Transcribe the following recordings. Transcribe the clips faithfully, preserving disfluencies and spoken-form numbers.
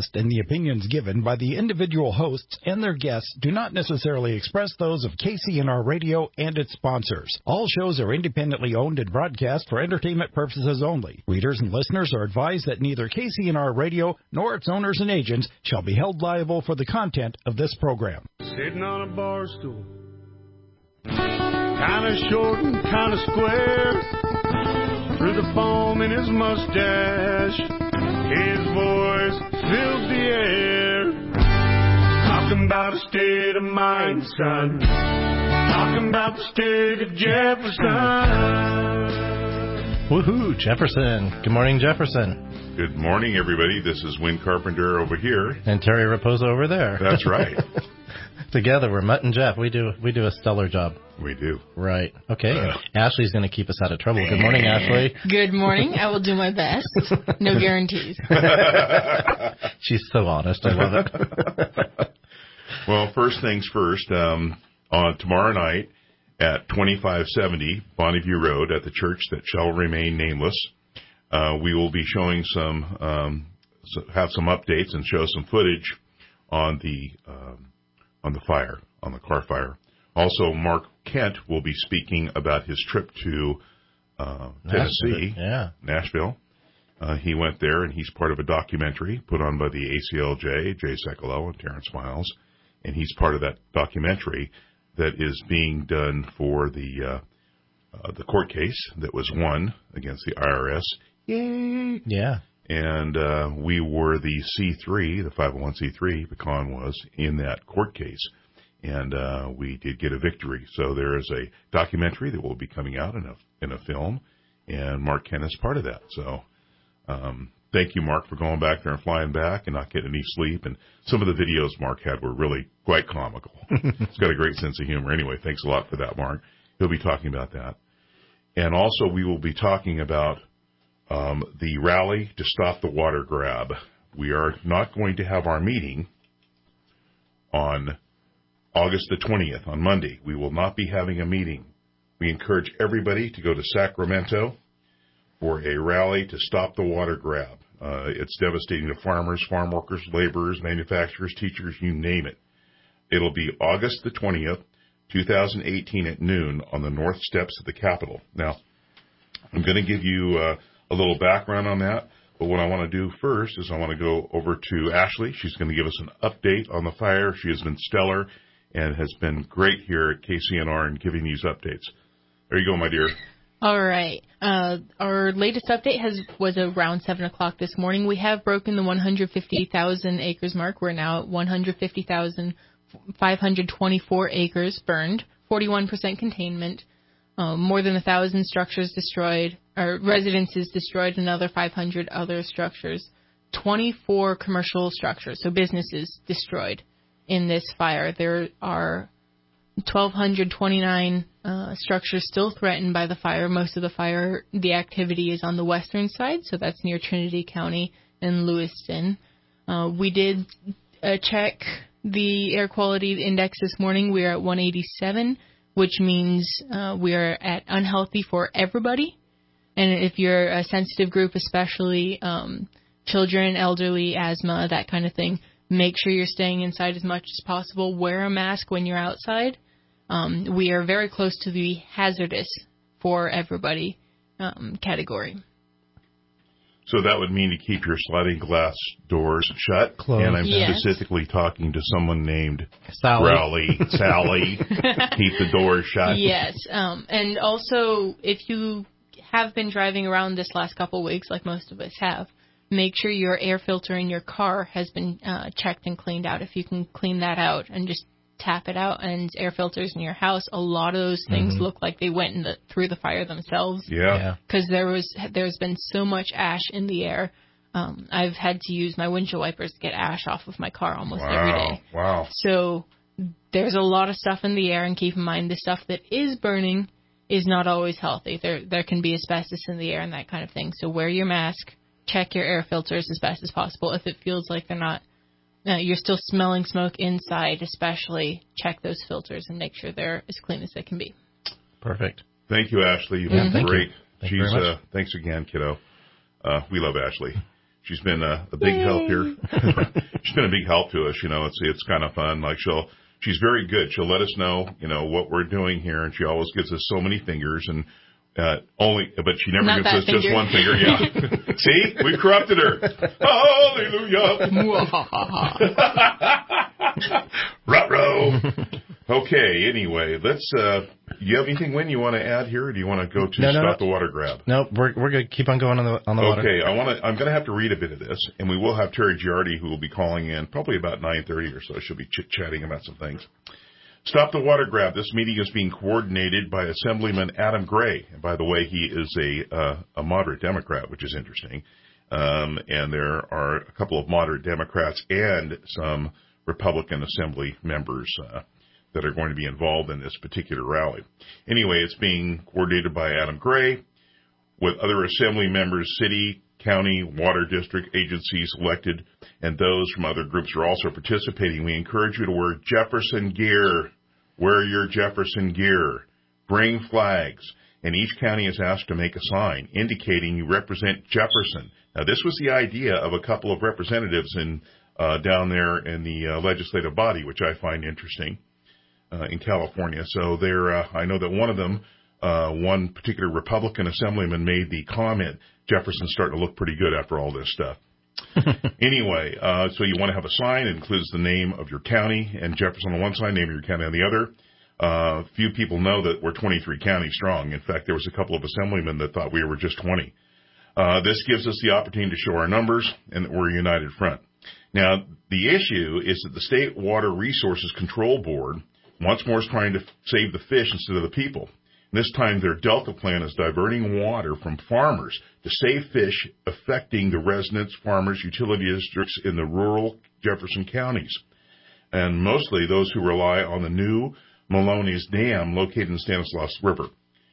broadcast, and the opinions given by the individual hosts and their guests do not necessarily express those of K C N R Radio and its sponsors. All shows are independently owned and broadcast for entertainment purposes only. Readers and listeners are advised that neither K C N R Radio nor its owners and agents shall be held liable for the content of this program. Sitting on a bar stool, kinda short and kinda square, through the foam in his mustache, his voice filled the air. Talking about a state of mind, son. Talking about the state of Jefferson. Woohoo, Jefferson. Good morning, Jefferson. Good morning, everybody. This is Win Carpenter over here. And Terry Raposo over there. That's right. Together, we're Mutt and Jeff. We do we do a stellar job. We do. Right. Okay. Uh, Ashley's going to keep us out of trouble. Good morning, Ashley. Good morning. I will do my best. No guarantees. She's so honest. I love it. Well, first things first. Um, on tomorrow night at twenty-five seventy Bonneview Road at the church that shall remain nameless, uh, we will be showing some, um, so have some updates and show some footage on the um, on the fire, on the car fire. Also, Mark Kent will be speaking about his trip to uh, Tennessee, Nashville. Yeah. Nashville. Uh, he went there, and he's part of a documentary put on by the A C L J, Jay Sekulow and Terrence Miles, and he's part of that documentary that is being done for the uh, uh, the court case that was won against the I R S. Yay! Yeah. And uh, we were the C three, the five oh one c three, Pecan was, in that court case. And uh, we did get a victory. So there is a documentary that will be coming out in a, in a film, and Mark Kent is part of that. So um, thank you, Mark, for going back there and flying back and not getting any sleep. And some of the videos Mark had were really quite comical. He's got a great sense of humor. Anyway, thanks a lot for that, Mark. He'll be talking about that. And also we will be talking about um, the rally to stop the water grab. We are not going to have our meeting on August the twentieth, on Monday. We will not be having a meeting. We encourage everybody to go to Sacramento for a rally to stop the water grab. Uh, it's devastating to farmers, farm workers, laborers, manufacturers, teachers, you name it. It'll be August the twentieth, twenty eighteen at noon on the north steps of the Capitol. Now, I'm going to give you uh, a little background on that, but what I want to do first is I want to go over to Ashley. She's going to give us an update on the fire. She has been stellar and has been great here at K C N R in giving these updates. There you go, my dear. All right. Uh, our latest update has was around seven o'clock this morning. We have broken the one hundred fifty thousand acres mark. We're now at one hundred fifty thousand five hundred twenty-four acres burned, forty-one percent containment, um, more than one thousand structures destroyed, or residences destroyed, another five hundred other structures, twenty-four commercial structures, so businesses destroyed in this fire. There are one thousand two hundred twenty-nine uh, structures still threatened by the fire. Most of the fire, the activity is on the western side, so that's near Trinity County and Lewiston. Uh, we did uh, check the air quality index this morning. We are at one eighty-seven, which means uh, we are at unhealthy for everybody. And if you're a sensitive group, especially um, children, elderly, asthma, that kind of thing, make sure you're staying inside as much as possible. Wear a mask when you're outside. Um, we are very close to the hazardous for everybody um, category. So that would mean to keep your sliding glass doors shut. Closed. And I'm Yes. specifically talking to someone named Sally. Rowley, Sally. Keep the doors shut. Yes. Um, and also, if you have been driving around this last couple of weeks, like most of us have, make sure your air filter in your car has been uh, checked and cleaned out. If you can clean that out and just tap it out, and air filters in your house, a lot of those things mm-hmm. look like they went in the, through the fire themselves. Yeah. Because there was there's been so much ash in the air. Um, I've had to use my windshield wipers to get ash off of my car almost wow. every day. Wow. So there's a lot of stuff in the air, and keep in mind the stuff that is burning is not always healthy. There there can be asbestos in the air and that kind of thing. So wear your mask. Check your air filters as best as possible. If it feels like they're not, uh, you're still smelling smoke inside, especially, check those filters and make sure they're as clean as they can be. Perfect. Thank you, Ashley. You've yeah, been thank great. You. Thank She's you very much. Uh, thanks again, kiddo. Uh, we love Ashley. She's been a, a big Yay. help here. She's been a big help to us. You know, it's it's kind of fun. Like she'll she's very good. She'll let us know, you know, what we're doing here, and she always gives us so many fingers and. Uh, only, but she never Not gives that us finger. just one finger. Yeah. See, we corrupted her. Hallelujah. Ruh-roh. Okay. Anyway, let's. Uh, you have anything, Win, you want to add here, or do you want to go to no, no, stop no. the water grab? Nope, we're we're good. Keep on going on the on the water. Okay. I want to. I'm going to have to read a bit of this, and we will have Terry Giardi, who will be calling in probably about nine thirty or so. She'll be chit chatting about some things. Stop the water grab. This meeting is being coordinated by Assemblyman Adam Gray. And by the way, he is a uh, a moderate Democrat, which is interesting. Um, and there are a couple of moderate Democrats and some Republican Assembly members uh, that are going to be involved in this particular rally. Anyway, it's being coordinated by Adam Gray with other Assembly members, city, county, water district agencies elected, and those from other groups are also participating. We encourage you to wear Jefferson gear. Wear your Jefferson gear. Bring flags. And each county is asked to make a sign indicating you represent Jefferson. Now, this was the idea of a couple of representatives in uh, down there in the uh, legislative body, which I find interesting uh, in California. So there, uh, I know that one of them, uh, one particular Republican assemblyman made the comment, Jefferson's starting to look pretty good after all this stuff. Anyway, uh, so you want to have a sign that includes the name of your county and Jefferson on one side, name of your county on the other. Uh, few people know that we're twenty-three counties strong. In fact, there was a couple of assemblymen that thought we were just twenty. Uh, this gives us the opportunity to show our numbers and that we're a united front. Now, the issue is that the State Water Resources Control Board once more is trying to save the fish instead of the people. This time, their Delta plan is diverting water from farmers to save fish, affecting the residents, farmers, utility districts in the rural Jefferson counties, and mostly those who rely on the new Maloney's Dam located in Stanislaus River.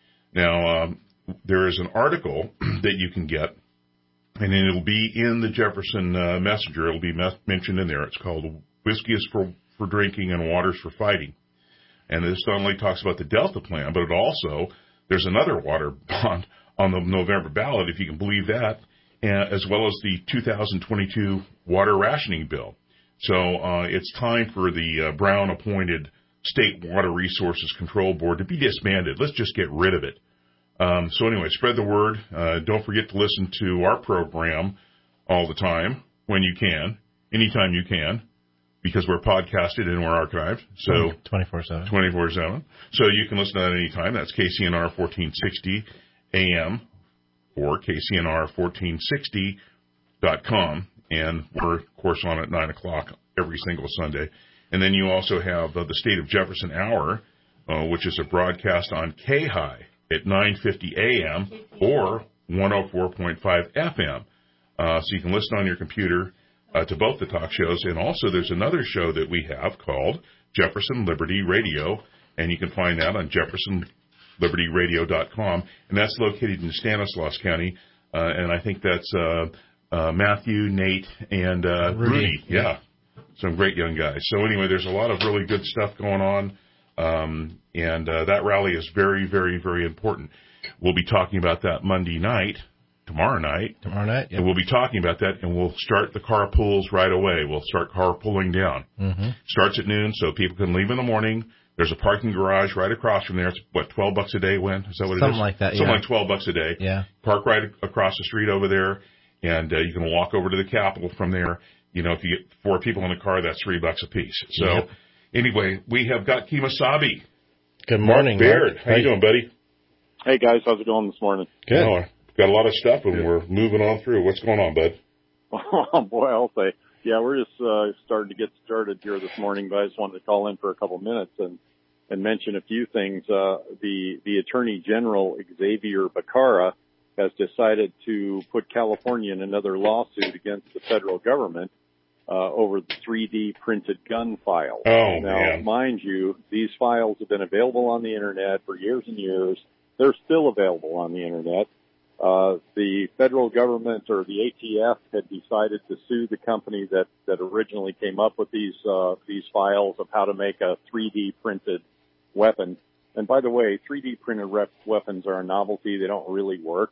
Now, um, there is an article that you can get, and it'll be in the Jefferson uh, Messenger. It'll be me- mentioned in there. It's called Whiskey is for, for Drinking and Water's for Fighting. And this not only talks about the Delta plan, but it also, there's another water bond on the November ballot, if you can believe that, uh, as well as the two thousand twenty-two water rationing bill. So uh, it's time for the uh, Brown-appointed State Water Resources Control Board to be disbanded. Let's just get rid of it. Um, so anyway, spread the word. Uh, don't forget to listen to our program all the time, when you can, anytime you can, because we're podcasted and we're archived. So twenty-four seven. twenty-four seven. So you can listen to that anytime. That's K C N R fourteen sixty A M or K C N R fourteen sixty dot com. And we're, of course, on at nine o'clock every single Sunday. And then you also have uh, the State of Jefferson Hour, uh, which is a broadcast on K-High at nine fifty A M or one oh four point five F M. Uh, so you can listen on your computer uh, to both the talk shows. And also there's another show that we have called Jefferson Liberty Radio, and you can find that on jefferson liberty radio dot com. And that's located in Stanislaus County. Uh, and I think that's uh, uh, Matthew, Nate, and uh, Rudy. Rudy. Yeah. Some great young guys. So anyway, there's a lot of really good stuff going on. Um, and uh, that rally is very, very, very important. We'll be talking about that Monday night, tomorrow night. Tomorrow night, yeah. And we'll be talking about that, and we'll start the carpools right away. We'll start carpooling down. Mm-hmm. Starts at noon, so people can leave in the morning. There's a parking garage right across from there. It's, what, twelve bucks a day, Win? Is that what it is? Something like that, Something yeah. like twelve bucks a day. Yeah. Park right across the street over there, and uh, you can walk over to the Capitol from there. You know, if you get four people in the car, that's three bucks a piece. So, Yep. Anyway, we have got Kemosabe. Good morning, Mark Baird. Mark. How you doing, buddy? Hey, guys. How's it going this morning? Good. Oh, got a lot of stuff, and we're moving on through. What's going on, bud? Oh, boy, I'll say. Yeah, we're just uh, starting to get started here this morning, but I just wanted to call in for a couple minutes and, and mention a few things. Uh, the, the Attorney General, Xavier Becerra, has decided to put California in another lawsuit against the federal government uh, over the three D printed gun file. Oh, now, man. mind you, these files have been available on the Internet for years and years. They're still available on the Internet. Uh, the federal government or the A T F had decided to sue the company that, that originally came up with these, uh, these files of how to make a three D printed weapon. And by the way, three D printed rep- weapons are a novelty. They don't really work.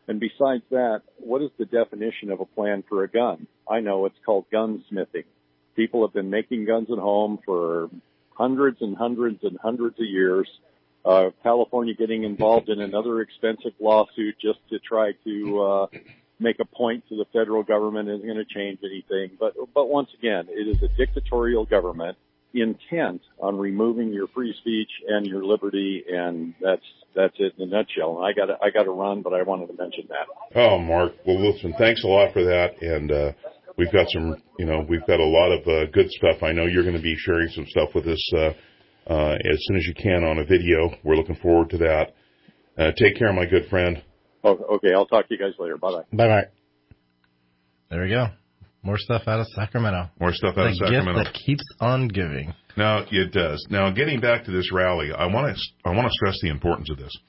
And besides that, what is the definition of a plan for a gun? I know it's called gunsmithing. People have been making guns at home for hundreds and hundreds and hundreds of years. Uh, California getting involved in another expensive lawsuit just to try to uh, make a point to the federal government isn't going to change anything. But but once again, it is a dictatorial government intent on removing your free speech and your liberty, and that's that's it in a nutshell. And I got I got to run, but I wanted to mention that. Oh, Mark. Well, listen, thanks a lot for that, and uh, we've got some, you know, we've got a lot of uh, good stuff. I know you're going to be sharing some stuff with us uh, uh, as soon as you can on a video. We're looking forward to that. Uh, take care, my good friend. Oh, okay, I'll talk to you guys later. Bye bye. Bye bye. There we go. More stuff out of Sacramento. More stuff out the of Sacramento. Gift that keeps on giving. No, it does. Now, getting back to this rally, I want to I want to stress the importance of this.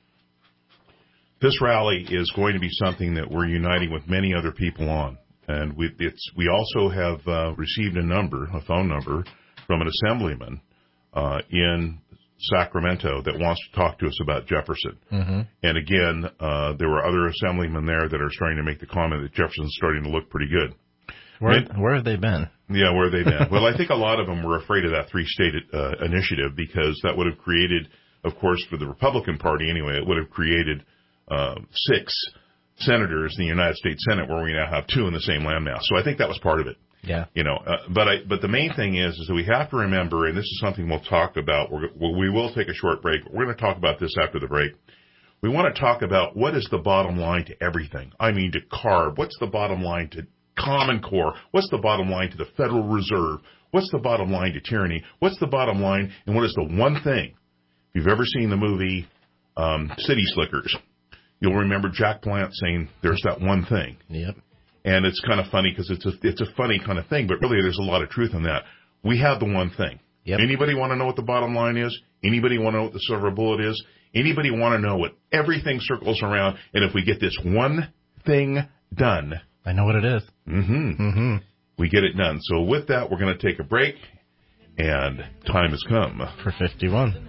This rally is going to be something that we're uniting with many other people on, and we it's we also have uh, received a number, a phone number, from an assemblyman uh, in Sacramento that wants to talk to us about Jefferson. Mm-hmm. And again, uh, there were other assemblymen there that are starting to make the comment that Jefferson's starting to look pretty good. Where, where have they been? Yeah, where have they been? Well, I think a lot of them were afraid of that three-state uh, initiative because that would have created, of course, for the Republican Party anyway, it would have created uh, six senators in the United States Senate where we now have two in the same landmass. So I think that was part of it. Yeah. You know, uh, but I, but the main thing is, is that we have to remember, and this is something we'll talk about. We're, we will take a short break. We're going to talk about this after the break. We want to talk about what is the bottom line to everything. I mean, to CARB. What's the bottom line to Common Core? What's the bottom line to the Federal Reserve? What's the bottom line to tyranny? What's the bottom line? And what is the one thing? If you've ever seen the movie um, City Slickers, you'll remember Jack Palance saying, "There's that one thing." Yep. And it's kind of funny because it's a it's a funny kind of thing, but really there's a lot of truth in that. We have the one thing. Yep. Anybody want to know what the bottom line is? Anybody want to know what the silver bullet is? Anybody want to know what everything circles around? And if we get this one thing done, I know what it is. Mm-hmm. Mm-hmm. We get it done. So with that, we're going to take a break, and time has come for fifty-one.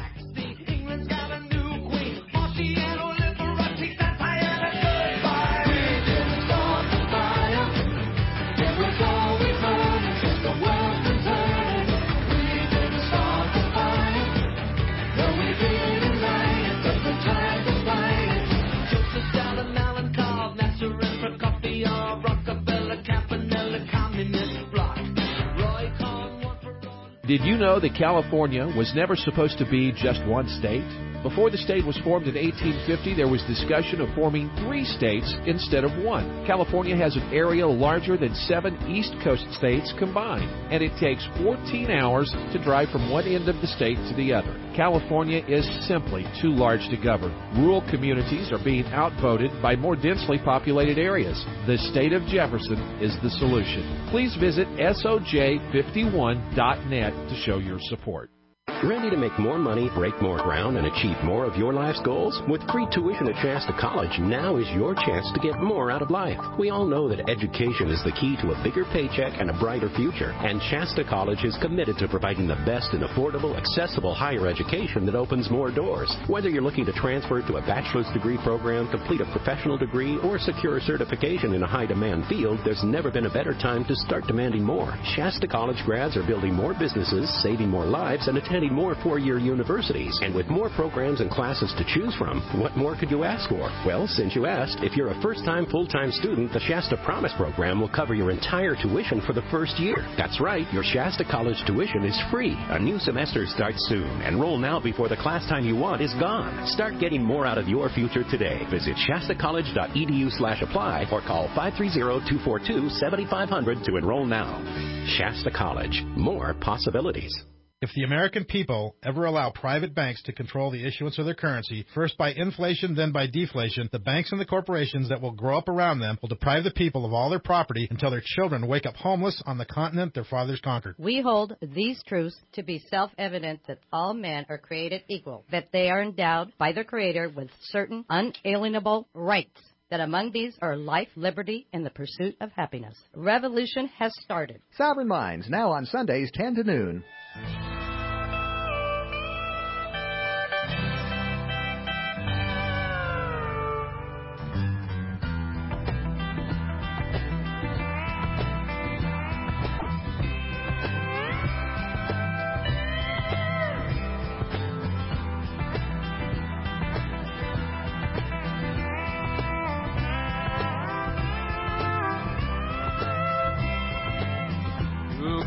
Did you know that California was never supposed to be just one state? Before the state was formed in eighteen fifty, there was discussion of forming three states instead of one. California has an area larger than seven East Coast states combined, and it takes fourteen hours to drive from one end of the state to the other. California is simply too large to govern. Rural communities are being outvoted by more densely populated areas. The state of Jefferson is the solution. Please visit S O J fifty-one dot net to show your support. Ready to make more money, break more ground, and achieve more of your life's goals? With free tuition at Shasta College, now is your chance to get more out of life. We all know that education is the key to a bigger paycheck and a brighter future, and Shasta College is committed to providing the best in affordable, accessible higher education that opens more doors. Whether you're looking to transfer to a bachelor's degree program, complete a professional degree, or secure a certification in a high-demand field, there's never been a better time to start demanding more. Shasta College grads are building more businesses, saving more lives, and attending more four-year universities. And with more programs and classes to choose from, what more could you ask for? Well, since you asked, if you're a first-time full-time student, the Shasta Promise program will cover your entire tuition for the first year. That's right, your Shasta College tuition is free. A new semester starts soon. Enroll now before the class time you want is gone. Start getting more out of your future today. Visit shastacollege.edu slash apply or call five three zero, two four two, seven five zero zero to enroll now. Shasta College. More possibilities. If the American people ever allow private banks to control the issuance of their currency, first by inflation, then by deflation, the banks and the corporations that will grow up around them will deprive the people of all their property until their children wake up homeless on the continent their fathers conquered. We hold these truths to be self-evident that all men are created equal, that they are endowed by their Creator with certain unalienable rights, that among these are life, liberty, and the pursuit of happiness. Revolution has started. Sovereign Minds, now on Sundays, ten to noon.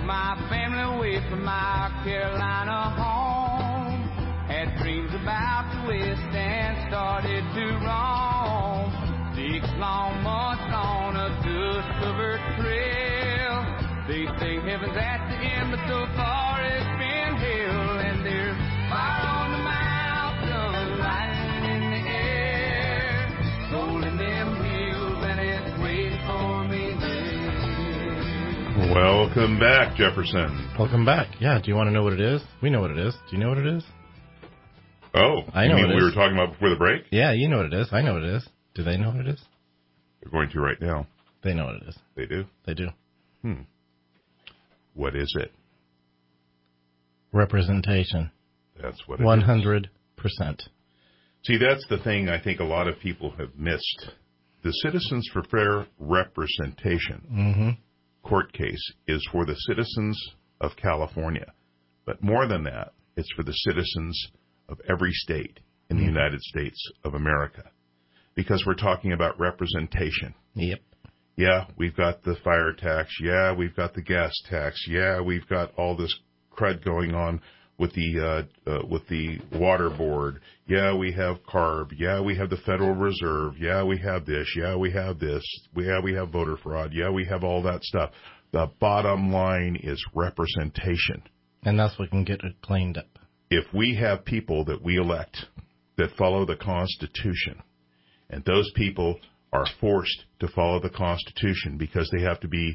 my family away from my Carolina home. Had dreams about the West and started to roam. Six long months on a dust-covered trail. They say heaven's at the end, but so far it's been hell. And there's fire on the mountain, lightning in the air, gold in them hills, and it's waiting for me there. Welcome back, Jefferson. Welcome back. Yeah, do you want to know what it is? We know what it is. Do you know what it is? Oh, I you know mean what it we is. were talking about before the break? Yeah, you know what it is. I know what it is. Do they know what it is? They're going to right now. They know what it is. They do? They do. Hmm. What is it? Representation. That's what it one is. one hundred percent. See, that's the thing I think a lot of people have missed. The Citizens for Fair Representation Mm-hmm. court case is for the citizens of California. But more than that, it's for the citizens of every state in the Mm-hmm. United States of America. Because we're talking about representation. Yep. Yeah, we've got the fire tax. Yeah, we've got the gas tax. Yeah, we've got all this crud going on with the uh, uh, with the water board. Yeah, we have CARB. Yeah, we have the Federal Reserve. Yeah, we have this. Yeah, we have this. Yeah, we have voter fraud. Yeah, we have all that stuff. The bottom line is representation. And that's what can get it cleaned up. If we have people that we elect that follow the Constitution, and those people are forced to follow the Constitution because they have to be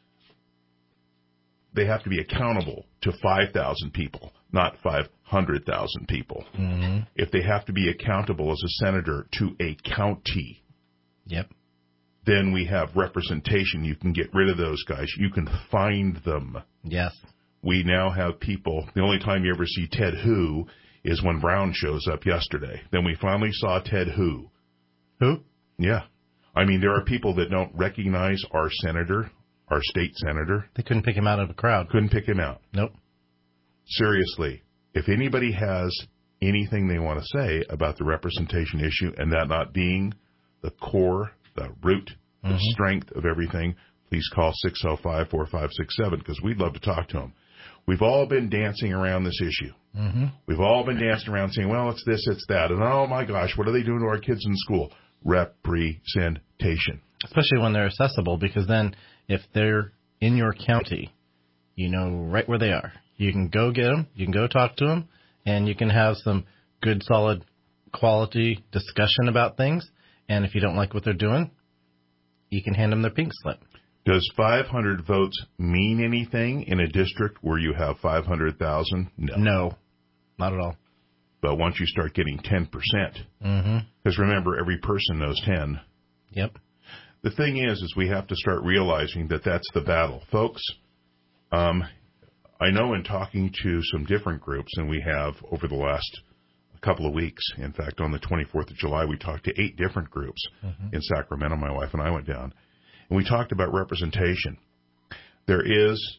they have to be accountable to five thousand people, not five hundred thousand people. Mm-hmm. If they have to be accountable as a senator to a county, Yep. then we have representation. You can get rid of those guys. You can find them. Yes. We now have people. The only time you ever see Ted Hu is when Brown shows up yesterday. Then we finally saw Ted Hu. Who? Yeah. I mean, there are people that don't recognize our senator, our state senator. They couldn't pick him out of a crowd. Couldn't pick him out. Nope. Seriously, if anybody has anything they want to say about the representation issue and that not being the core, the root, the Mm-hmm. strength of everything, please call six oh five, four five six seven because we'd love to talk to them. We've all been dancing around this issue. Mm-hmm. We've all been dancing around saying, well, it's this, it's that. And, oh, my gosh, what are they doing to our kids in school? Representation. Especially when they're accessible, because then if they're in your county, you know right where they are. You can go get them, you can go talk to them, and you can have some good, solid, quality discussion about things. And if you don't like what they're doing, you can hand them their pink slip. Does five hundred votes mean anything in a district where you have five hundred thousand? No. No, not at all. But once you start getting ten percent, Mm-hmm. because remember, every person knows ten. Yep. The thing is, is we have to start realizing that that's the battle. Folks, um, I know in talking to some different groups, and we have over the last couple of weeks, in fact, on the twenty-fourth of July, we talked to eight different groups Mm-hmm. in Sacramento. My wife and I went down, and we talked about representation. There is,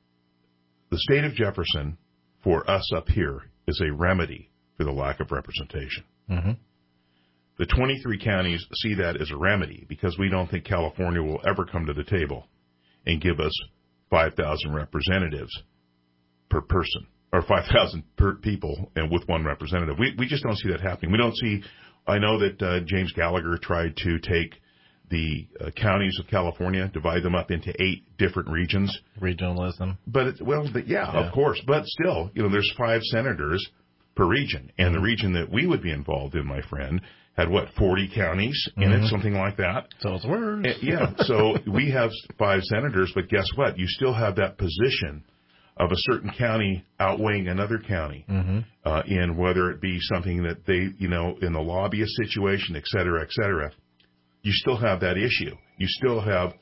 the state of Jefferson, for us up here, is a remedy for the lack of representation. Mm-hmm. The twenty-three counties see that as a remedy because we don't think California will ever come to the table and give us five thousand representatives per person, or five thousand per people and with one representative. We we just don't see that happening. We don't see, I know that uh, James Gallagher tried to take the uh, counties of California, divide them up into eight different regions. Regionalism. But, it, well, but yeah, Yeah. of course. But still, you know, there's five senators per region. And the region that we would be involved in, my friend, had, what, forty counties in Mhm. it, something like that? So it's words. Uh, yeah, so we have five senators, but guess what? You still have that position of a certain county outweighing another county Mm-hmm. uh, in whether it be something that they, you know, in the lobbyist situation, et cetera, et cetera. You still have that issue. You still have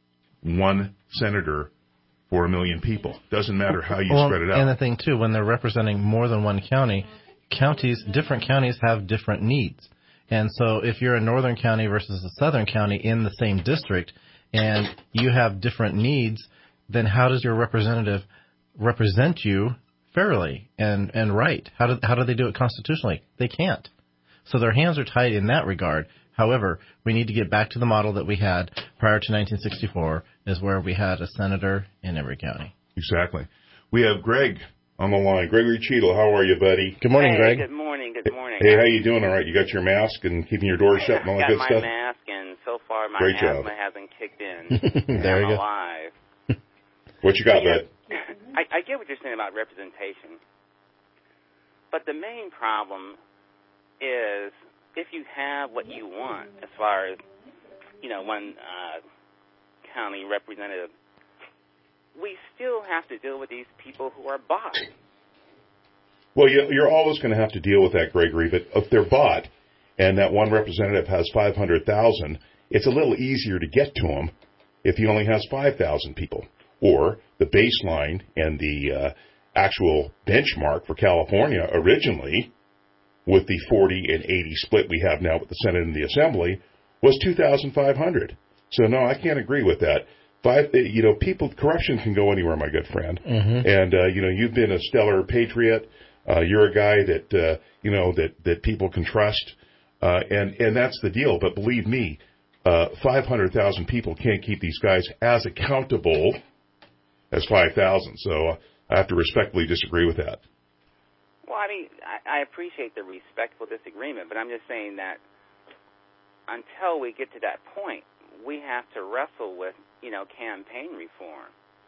one senator for a million people. Doesn't matter how you well, spread it out. And the thing, too, when they're representing more than one county, counties, different counties have different needs. And so if you're a northern county versus a southern county in the same district and you have different needs, then how does your representative represent you fairly and, and right? How do, how do they do it constitutionally? They can't. So their hands are tied in that regard. However, we need to get back to the model that we had prior to nineteen sixty-four, is where we had a senator in every county. Exactly. We have Greg on the line. Gregory Cheadle, how are you, buddy? Good morning, hey, Greg. Good morning. Good morning. Hey, how you doing? All right. You got your mask and keeping your door shut and all that good stuff? stuff? I got my mask, and so far my Great asthma job. hasn't kicked in. There I'm you go. alive. What you got, bud? I, I get what you're saying about representation, but the main problem is if you have what you want, as far as, you know, one uh, county representative, we still have to deal with these people who are bought. Well, you're always going to have to deal with that, Gregory, but if they're bought and that one representative has five hundred thousand, it's a little easier to get to them if he only has five thousand people. Or the baseline and the uh, actual benchmark for California originally, with the forty and eighty split we have now with the Senate and the Assembly, was two thousand five hundred. So, no, I can't agree with that. Five, you know, people, corruption can go anywhere, my good friend. Mm-hmm. And, uh, you know, you've been a stellar patriot. Uh, you're a guy that, uh, you know, that, that people can trust. Uh, and, and that's the deal. But believe me, uh, five hundred thousand people can't keep these guys as accountable as five thousand. So uh, I have to respectfully disagree with that. Well, I mean, I, I appreciate the respectful disagreement, but I'm just saying that until we get to that point, we have to wrestle with, you know, campaign reform.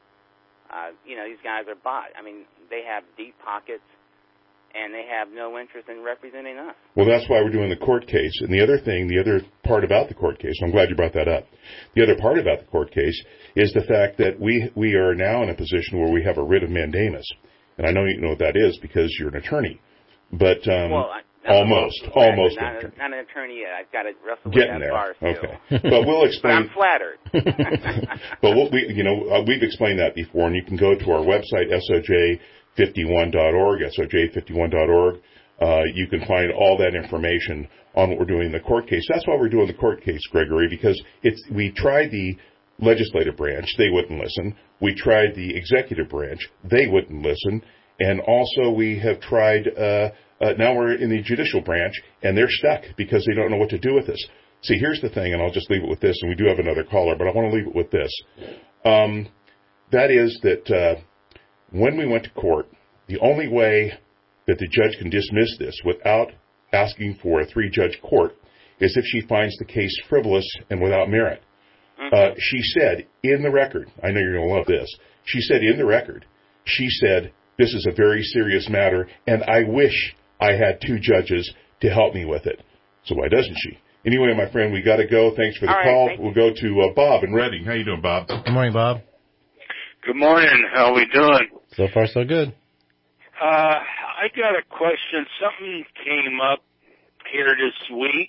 Uh, you know, these guys are bought. I mean, they have deep pockets, and they have no interest in representing us. Well, that's why we're doing the court case. And the other thing, the other part about the court case, I'm glad you brought that up. The other part about the court case is the fact that we we are now in a position where we have a writ of mandamus. And I know you know what that is because you're an attorney. But um, well, I, almost, almost not, an attorney. Not an attorney yet. I've got to wrestle Getting with that there. bar still. Okay. But we'll explain. But I'm flattered. But what we, you know, uh, we've explained that before, and you can go to our website, S O J fifty-one dot org, S O J fifty-one dot org. Uh, you can find all that information on what we're doing in the court case. That's why we're doing the court case, Gregory, because it's we tried the legislative branch, they wouldn't listen. We tried the executive branch, they wouldn't listen. And also we have tried, uh, uh, now we're in the judicial branch, and they're stuck because they don't know what to do with this. See, here's the thing, and I'll just leave it with this, and we do have another caller, but I want to leave it with this. Um, that is that uh, when we went to court, the only way that the judge can dismiss this without asking for a three-judge court is if she finds the case frivolous and without merit. Uh, she said in the record, I know you're going to love this, she said in the record, she said, this is a very serious matter, and I wish I had two judges to help me with it. So why doesn't she? Anyway, my friend, we got to go. Thanks for the All call. right, we'll go to uh, Bob in Reading. How you doing, Bob? Good morning, Bob. Good morning. How we doing? So far, so good. Uh, I got a question. Something came up here this week,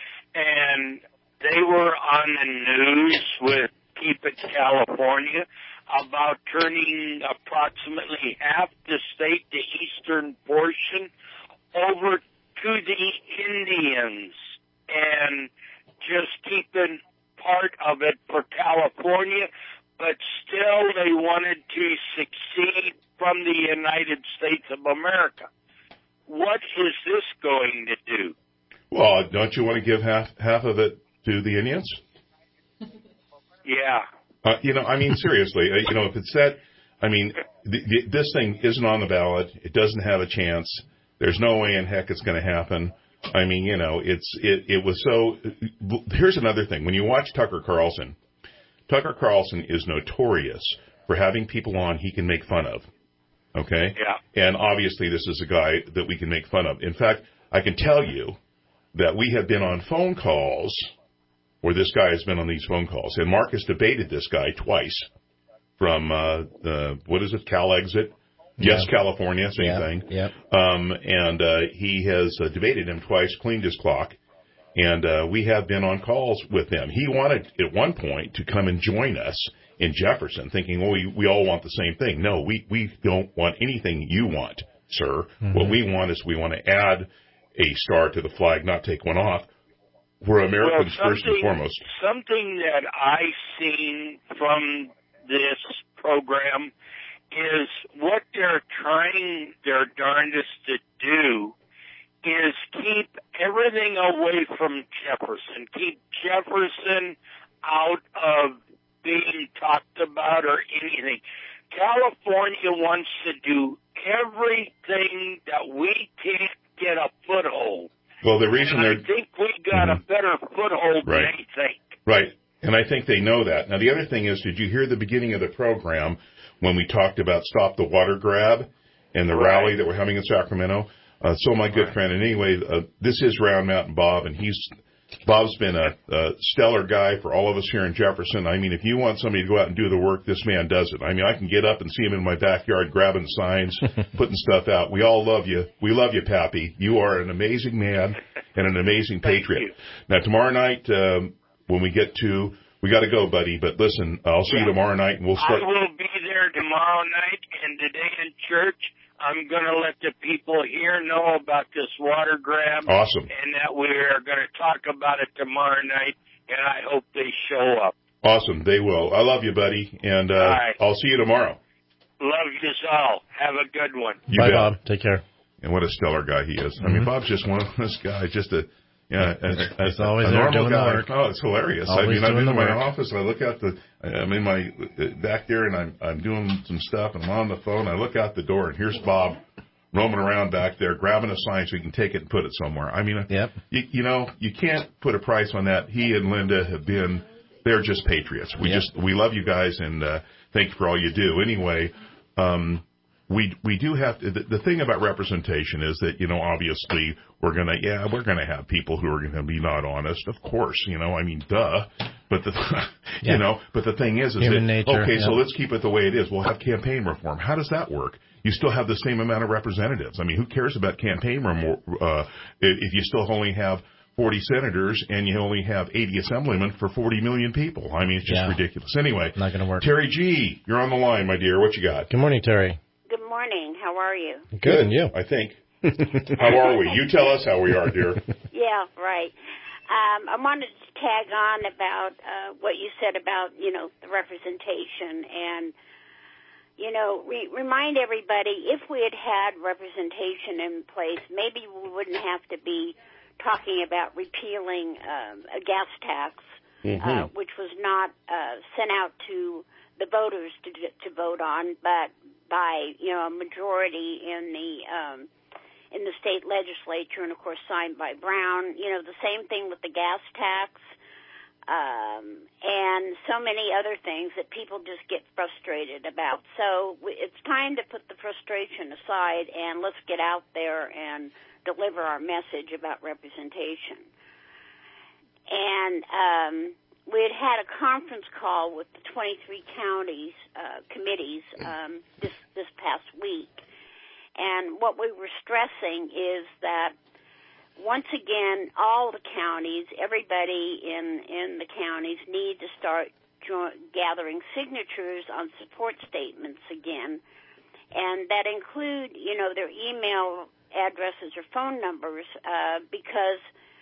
and they were on the news with Keep It California about turning approximately half the state, the eastern portion, over to the Indians and just keeping part of it for California, but still they wanted to succeed from the United States of America. What is this going to do? Well, don't you want to give half half of it to the Indians? Yeah. Uh, you know, I mean, seriously, uh, you know, if it's that, I mean, th- th- this thing isn't on the ballot. It doesn't have a chance. There's no way in heck it's going to happen. I mean, you know, it's it, it was so. Here's another thing. When you watch Tucker Carlson, Tucker Carlson is notorious for having people on he can make fun of. Okay? Yeah. And obviously this is a guy that we can make fun of. In fact, I can tell you that we have been on phone calls where this guy has been on these phone calls. And Mark has debated this guy twice from, uh, the, what is it, Cal Exit? Yes, Yeah. California, same Yeah. thing. Yep. Um, and uh, he has uh, debated him twice, cleaned his clock. And uh, we have been on calls with him. He wanted at one point to come and join us in Jefferson, thinking, well, we, we all want the same thing. No, we, we don't want anything you want, sir. Mm-hmm. What we want is we want to add a star to the flag, not take one off. We're Americans well, first and foremost. Something that I seen from this program is what they're trying their darndest to do is keep everything away from Jefferson. Keep Jefferson out of being talked about or anything. California wants to do everything that we can't get a foothold. Well, the reason and they're... I think we got mm-hmm. a better foothold right. than they think. Right. And I think they know that. Now, the other thing is, did you hear the beginning of the program when we talked about Stop the Water Grab and the right. rally that we're having in Sacramento? Uh, so my good right. friend, and anyway, uh, this is Round Mountain Bob, and he's Bob's been a, a stellar guy for all of us here in Jefferson. I mean, if you want somebody to go out and do the work, this man does it. I mean, I can get up and see him in my backyard grabbing signs, putting stuff out. We all love you. We love you, Pappy. You are an amazing man and an amazing patriot. Now, tomorrow night, um, when we get to, we got to go, buddy, but listen, I'll see yeah. you tomorrow night, and we'll start. I will be there tomorrow night, and today in church, I'm going to let the people here know about this water grab. Awesome. And that we are going to talk about it tomorrow night, and I hope they show up. Awesome. They will. I love you, buddy, and uh, right. I'll see you tomorrow. Love you all. Have a good one. You Bye, bet. Bob. Take care. And what a stellar guy he is. Mm-hmm. I mean, Bob's just one of those guys, just a... Yeah, a, it's always a there normal doing guy. the work. Oh, it's hilarious. Always I mean, I'm in my work. office and I look out the, I'm in my, back there and I'm, I'm doing some stuff and I'm on the phone. I look out the door and here's Bob roaming around back there, grabbing a sign so he can take it and put it somewhere. I mean, yep. you, you know, you can't put a price on that. He and Linda have been, they're just patriots. We yep. just, we love you guys and, uh, thank you for all you do. Anyway, um, We we do have to, the, the thing about representation is that, you know, obviously we're going to, yeah, we're going to have people who are going to be not honest, of course, you know, I mean, duh. But the, yeah. you know, but the thing is, is Human that, nature, okay, yeah. so let's keep it the way it is. We'll have campaign reform. How does that work? You still have the same amount of representatives. I mean, who cares about campaign reform uh, if you still only have forty senators and you only have eighty assemblymen for forty million people? I mean, it's just yeah. ridiculous. Anyway. Not going to work. Terry G., you're on the line, my dear. What you got? Good morning, Terry. Good morning. How are you? Good, Good. And you? I think. How are we? You tell us how we are, dear. Yeah, right. Um, I wanted to tag on about uh, what you said about, you know, the representation and, you know, re- remind everybody if we had had representation in place, maybe we wouldn't have to be talking about repealing um, a gas tax, mm-hmm. uh, which was not uh, sent out to the voters to to vote on, but by, you know, a majority in the um, in the state legislature, and of course signed by Brown. You know, the same thing with the gas tax, um, and so many other things that people just get frustrated about. So it's time to put the frustration aside and let's get out there and deliver our message about representation. And um, we had had a conference call with the twenty-three counties uh, committees um, this this past week, and what we were stressing is that once again, all the counties, everybody in in the counties, need to start jo- gathering signatures on support statements again, and that include, you know, their email addresses or phone numbers, uh, because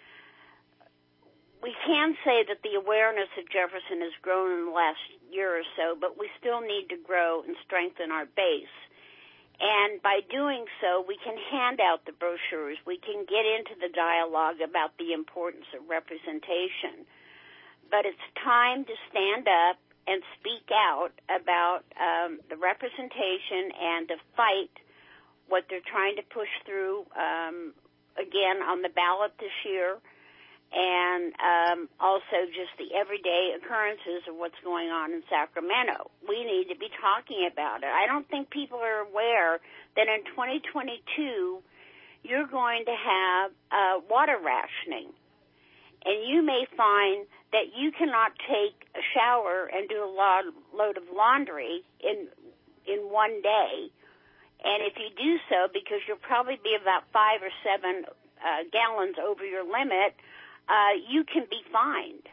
we can say that the awareness of Jefferson has grown in the last year or so, but we still need to grow and strengthen our base. And by doing so, we can hand out the brochures. We can get into the dialogue about the importance of representation. But it's time to stand up and speak out about um, the representation and to fight what they're trying to push through, um, again, on the ballot this year. And um, also just the everyday occurrences of what's going on in Sacramento. We need to be talking about it. I don't think people are aware that in twenty twenty-two, you're going to have uh, water rationing. And you may find that you cannot take a shower and do a load, load of laundry in in one day. And if you do so, because you'll probably be about five or seven uh, gallons over your limit, Uh, you can be fined.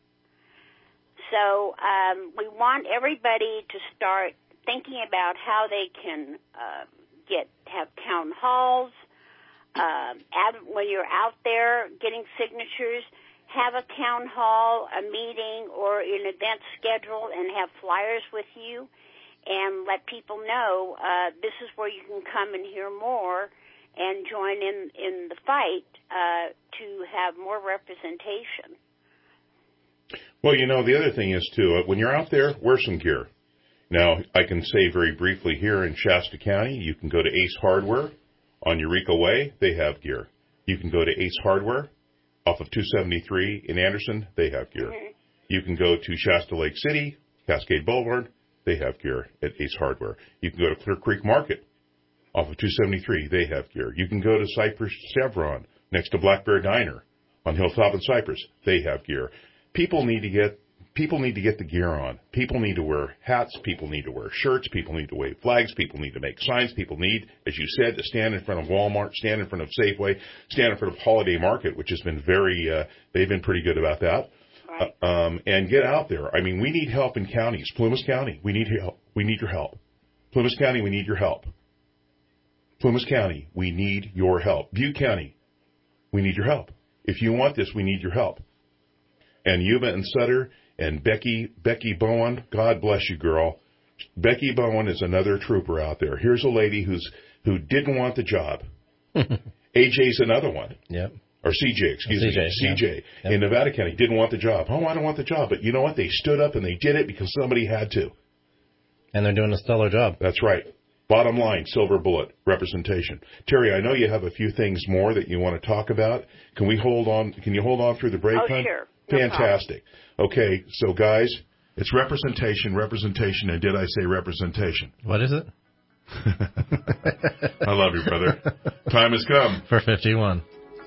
So um, we want everybody to start thinking about how they can uh, get have town halls. Uh, ad, when you're out there getting signatures, have a town hall, a meeting, or an event schedule, and have flyers with you, and let people know uh, this is where you can come and hear more and join in, in the fight uh, to have more representation. Well, you know, the other thing is, too, when you're out there, wear some gear. Now, I can say very briefly here in Shasta County, you can go to Ace Hardware on Eureka Way. They have gear. You can go to Ace Hardware off of two seventy-three in Anderson. They have gear. You can go to Shasta Lake City, Cascade Boulevard. They have gear at Ace Hardware. You can go to Clear Creek Market off of two seventy-three. They have gear. You can go to Cypress Chevron next to Black Bear Diner on Hilltop and Cypress. They have gear. People need to get People need to get the gear on. People need to wear hats. People need to wear shirts. People need to wave flags. People need to make signs. People need, as you said, to stand in front of Walmart, stand in front of Safeway, stand in front of Holiday Market, which has been very, uh, they've been pretty good about that. Right. Uh, um, and get out there. I mean, we need help in counties. Plumas County, we need help. We need your help. Plumas County, we need your help. Plumas County, we need your help. Butte County, we need your help. If you want this, we need your help. And Yuma and Sutter and Becky Becky Bowen, God bless you, girl. Becky Bowen is another trooper out there. Here's a lady who's who didn't want the job. A J's another one. Yep. Or C J, excuse C J, me. C J yeah. in Nevada County didn't want the job. Oh, I don't want the job. But you know what? They stood up and they did it because somebody had to. And they're doing a stellar job. That's right. Bottom line, silver bullet, representation. Terry, I know you have a few things more that you want to talk about. Can we hold on? Can you hold on through the break? Oh, hon? sure. No Fantastic. Okay, so guys, it's representation, representation, and did I say representation? What is it? I love you, brother. Time has come. For fifty-one.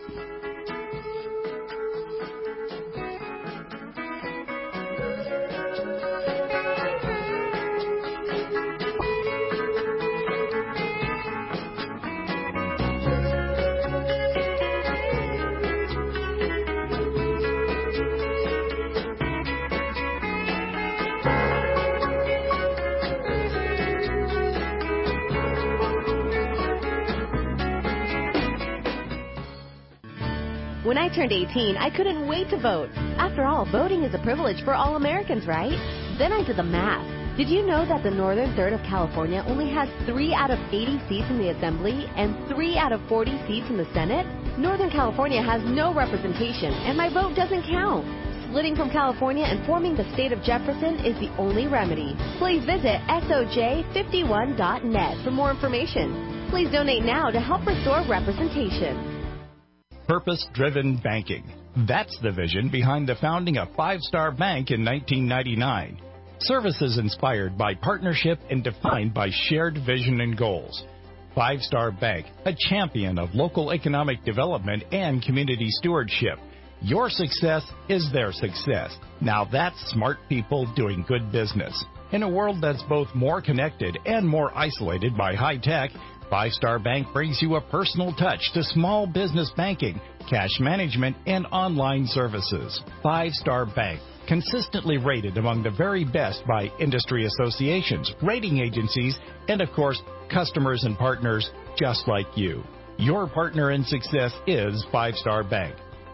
When I turned eighteen, I couldn't wait to vote. After all, voting is a privilege for all Americans, right? Then I did the math. Did you know that the northern third of California only has three out of eighty seats in the Assembly and three out of forty seats in the Senate? Northern California has no representation, and my vote doesn't count. Splitting from California and forming the state of Jefferson is the only remedy. Please visit S O J fifty-one dot net for more information. Please donate now to help restore representation. Purpose-driven banking. That's the vision behind the founding of Five Star Bank in nineteen ninety-nine. Services inspired by partnership and defined by shared vision and goals. Five Star Bank, a champion of local economic development and community stewardship. Your success is their success. Now that's smart people doing good business. In a world that's both more connected and more isolated by high tech, Five Star Bank brings you a personal touch to small business banking, cash management, and online services. Five Star Bank, consistently rated among the very best by industry associations, rating agencies, and of course, customers and partners just like you. Your partner in success is Five Star Bank.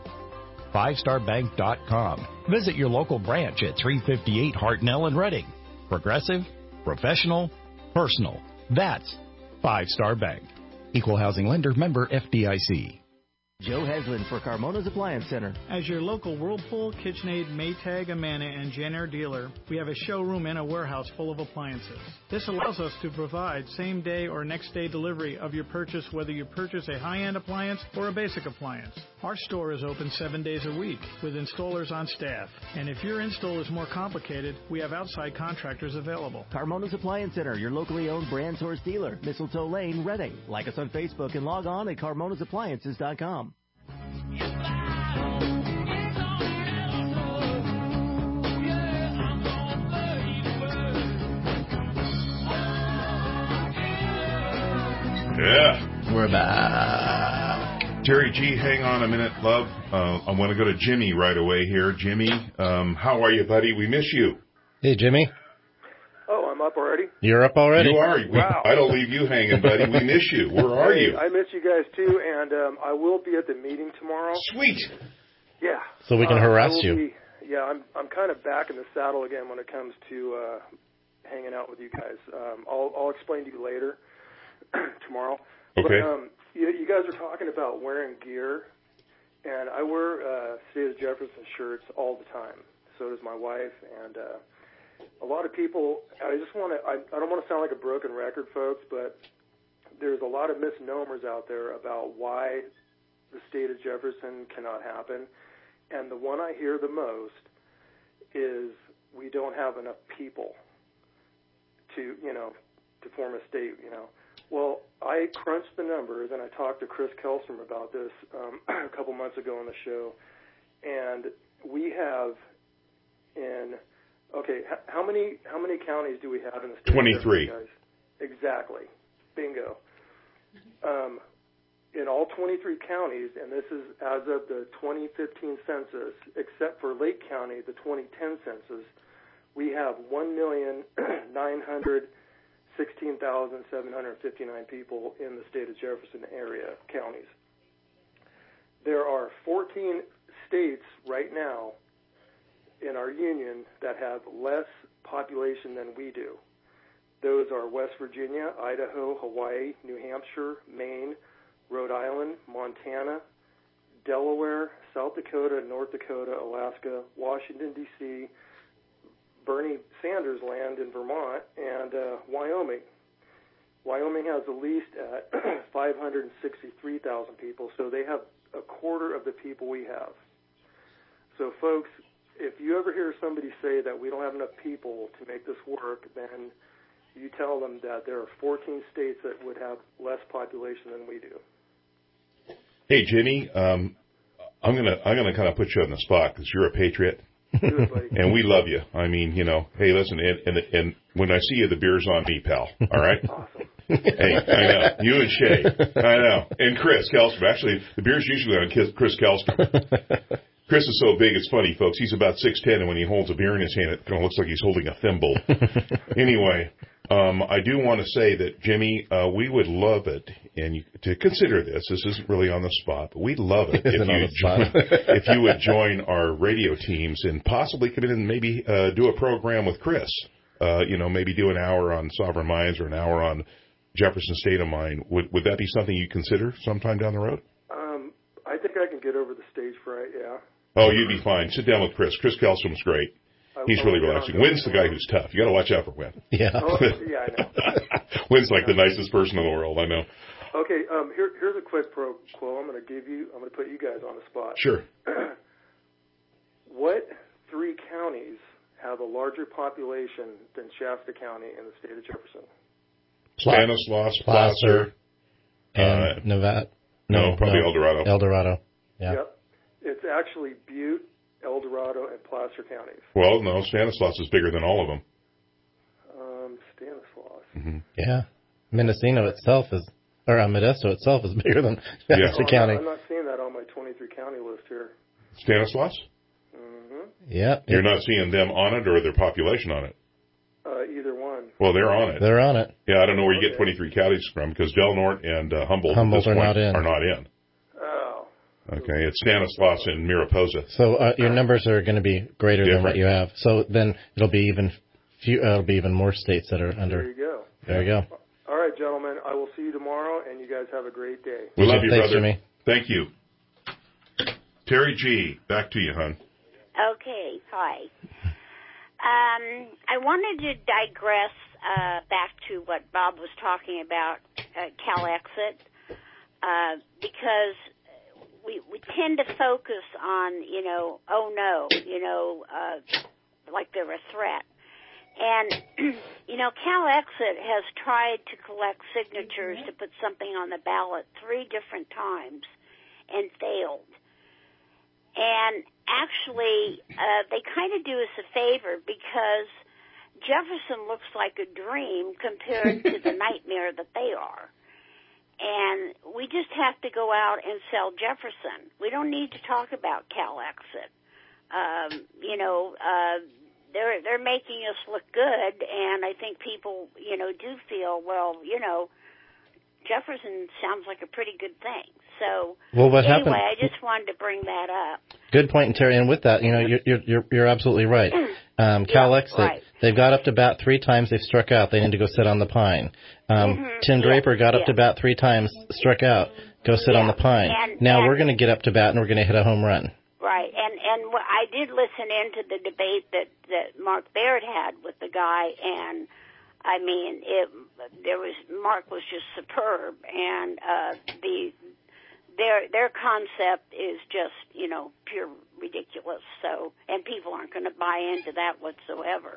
five star bank dot com. Visit your local branch at three fifty-eight Hartnell in Reading. Progressive, professional, personal. That's Five Star Bank. Equal housing lender, member F D I C. Joe Heslin for Carmona's Appliance Center. As your local Whirlpool, KitchenAid, Maytag, Amana, and Jenner dealer, we have a showroom and a warehouse full of appliances. This allows us to provide same-day or next-day delivery of your purchase, whether you purchase a high-end appliance or a basic appliance. Our store is open seven days a week with installers on staff. And if your install is more complicated, we have outside contractors available. Carmona's Appliance Center, your locally owned brand source dealer. Mistletoe Lane, Reading. Like us on Facebook and log on at carmonas appliances dot com. Yeah. We're back. Terry G, hang on a minute, love. Uh, I want to go to Jimmy right away here. Jimmy, um, how are you, buddy? We miss you. Hey, Jimmy. Oh, I'm up already? You're up already? You are. We, Wow. I don't leave you hanging, buddy. We miss you. Where are Hey, you? I miss you guys too, and um, I will be at the meeting tomorrow. Sweet. Yeah. So we can Uh, harass I will you. Be, yeah, I'm I'm kind of back in the saddle again when it comes to uh, hanging out with you guys. Um, I'll I'll explain to you later tomorrow. Okay. But, um, you, you guys are talking about wearing gear, and I wear uh, State of Jefferson shirts all the time. So does my wife, and uh, a lot of people, I just want to, I, I don't want to sound like a broken record, folks, but there's a lot of misnomers out there about why the state of Jefferson cannot happen. And the one I hear the most is we don't have enough people to, you know, to form a state, you know. Well, I crunched the numbers, and I talked to Chris Kelstrom about this um, a couple months ago on the show, and we have in, okay, h- how many how many counties do we have in the state? twenty-three. Guys? Exactly. Bingo. Um, in all twenty-three counties, and this is as of the twenty fifteen census, except for Lake County, the twenty ten census, we have one million nine hundred sixteen thousand seven hundred fifty-nine people in the state of Jefferson area counties. There are fourteen states right now in our union that have less population than we do. Those are West Virginia, Idaho, Hawaii, New Hampshire, Maine, Rhode Island, Montana, Delaware, South Dakota, North Dakota, Alaska, Washington, D C, Bernie Sanders land in Vermont, and uh, Wyoming. Wyoming has the least at five hundred sixty-three thousand people, so they have a quarter of the people we have. So, folks, if you ever hear somebody say that we don't have enough people to make this work, then you tell them that there are fourteen states that would have less population than we do. Hey, Jimmy, um, I'm gonna I'm gonna kind of put you on the spot because you're a patriot. Do it, buddy. And we love you. I mean, you know, hey, listen, and, and and when I see you, the beer's on me, pal. All right? Awesome. Hey, I know. You and Shay. I know. And Chris Kelstrom. Actually, the beer's usually on Chris Kelstrom. Chris is so big, it's funny, folks. He's about six ten, and when he holds a beer in his hand, it kind of looks like he's holding a thimble. Anyway, um, I do want to say that, Jimmy, uh, we would love it, and you, to consider this. This isn't really on the spot, but we'd love it if you, join, if you would join our radio teams and possibly come in and maybe uh, do a program with Chris. Uh, you know, maybe do an hour on Sovereign Minds or an hour on Jefferson State of Mind. Would would that be something you consider sometime down the road? Um, I think I can get over the stage fright, yeah. Oh, you'd be fine. Sit down with Chris. Chris Kelstrom's great. He's really relaxing. Wynn's the guy who's tough. You got to watch out for Wynn. Yeah. Oh, yeah, I know. Wynn's like the nicest person in the world. I know. Okay, um, here, here's a quick pro quo. I'm going to give you. I'm going to put you guys on the spot. Sure. What three counties have a larger population than Shasta County in the state of Jefferson? Stanislaus, Placer, Placer, and uh, Nevada. No, No, probably no. El Dorado. El Dorado. Yeah. Yep. It's actually Butte, El Dorado, and Placer counties. Well, no, Stanislaus is bigger than all of them. Um, Stanislaus. Mm-hmm. Yeah. Mendocino itself is, or uh, Modesto itself is bigger than Yeah. Shasta Oh, County. I'm not, I'm not seeing that on my twenty-three county list here. Stanislaus? Mm-hmm. Yeah. You're not seeing them on it or their population on it? Uh, either one. Well, they're on it. They're on it. Yeah, I don't know where you Okay. get twenty-three counties from because Del Norte and uh, Humboldt, Humboldt at this are point not in. are not in. Oh. Okay, it's Stanislaus and Mariposa. So uh, your numbers are going to be greater than what Different. you have. So then it'll be even few, uh, it'll be even more states that are under. There you go. There you go. All right, gentlemen. I will see you tomorrow, and you guys have a great day. We love you, Thanks, brother. Jimmy. Thank you. Terry G., back to you, hon. Okay, hi. Um, I wanted to digress uh, back to what Bob was talking about, uh, CalExit, uh, because we we tend to focus on, you know, oh no, you know, uh, like they're a threat. And, you know, CalExit has tried to collect signatures to put something on the ballot three different times and failed. And actually, uh, they kind of do us a favor because Jefferson looks like a dream compared to the nightmare that they are. And we just have to go out and sell Jefferson. We don't need to talk about CalExit. Um, you know, uh, they're they're making us look good, and I think people, you know, do feel, well, you know, Jefferson sounds like a pretty good thing. So Well, what anyway, happened- I just wanted to bring that up. Good point, Terry. And with that, you know, you're you're you're, you're absolutely right. Um, CalExit, right. they've got up to bat three times. They've struck out. They need to go sit on the pine. Um, Mhm, Tim yeah, Draper got up yeah. to bat three times, struck out. Go sit on the pine. And- now and- we're going to get up to bat and we're going to hit a home run. Right. Right, and and wh- I did listen into the debate that that Mark Baird had with the guy, and I mean, it there was Mark was just superb, and uh, the their their concept is just you know pure ridiculous. So, and people aren't going to buy into that whatsoever.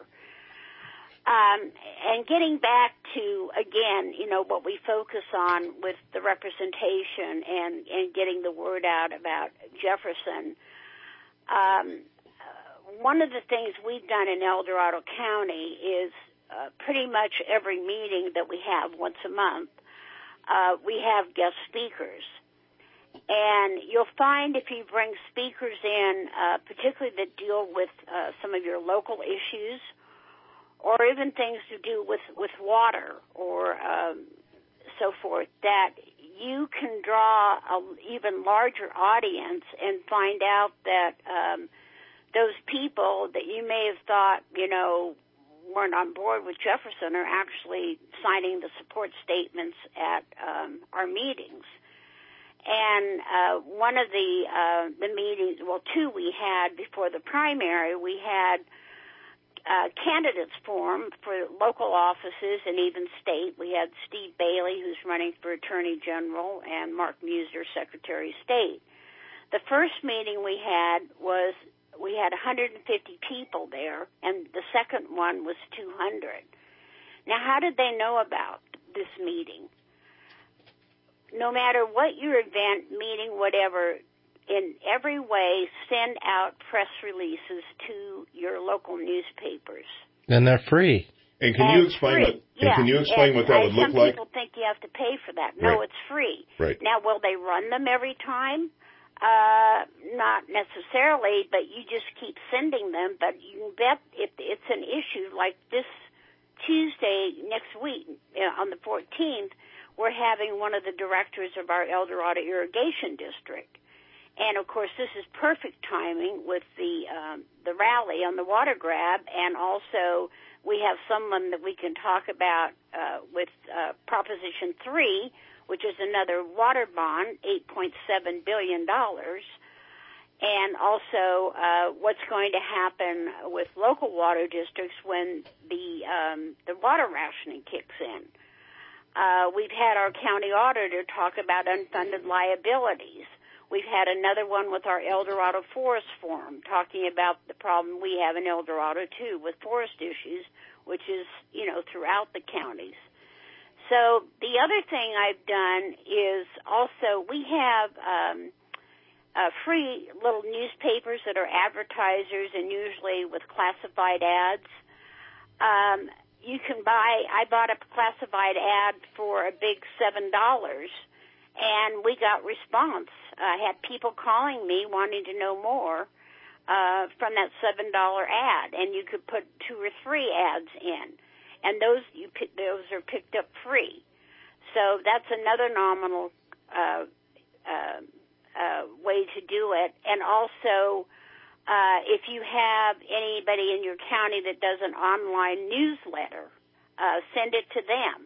Um, and getting back to, again, you know, what we focus on with the representation and, and getting the word out about Jefferson, um, one of the things we've done in El Dorado County is uh, pretty much every meeting that we have once a month, uh, we have guest speakers. And you'll find if you bring speakers in, uh, particularly that deal with uh, some of your local issues, or even things to do with, with water or um, so forth, that you can draw an even larger audience and find out that um, those people that you may have thought, you know, weren't on board with Jefferson are actually signing the support statements at um, our meetings. And uh, one of the uh, the meetings, well, two we had before the primary, we had Uh, candidates forum for local offices and even state. We had Steve Bailey, who's running for Attorney General, and Mark Muser, Secretary of State. The first meeting we had was, we had one hundred fifty people there, and the second one was two hundred. Now, how did they know about this meeting? No matter what your event, meeting, whatever, in every way, send out press releases to your local newspapers. And they're free. And can and you explain free. what? And yeah. can you explain and what that I, would look some like? Some people think you have to pay for that. No, Right. it's free. Right. Now, will they run them every time? Uh, not necessarily, but you just keep sending them. But you can bet if it's an issue like this Tuesday next week uh, on the fourteenth, we're having one of the directors of our El Dorado Irrigation District. And, of course, this is perfect timing with the um, the rally on the water grab, and also we have someone that we can talk about uh, with uh, Proposition three, which is another water bond, eight point seven billion dollars, and also uh, what's going to happen with local water districts when the um, the water rationing kicks in. Uh, we've had our county auditor talk about unfunded liabilities. We've had another one with our El Dorado Forest Forum talking about the problem we have in El Dorado, too, with forest issues, which is, you know, throughout the counties. So the other thing I've done is also we have um, uh, free little newspapers that are advertisers and usually with classified ads. Um, you can buy, I bought a classified ad for a big seven dollars, and we got response. I had people calling me wanting to know more uh, from that seven dollar ad, and you could put two or three ads in, and those you pick, those are picked up free. So that's another nominal uh, uh, uh, way to do it. And also, uh, if you have anybody in your county that does an online newsletter, uh, send it to them.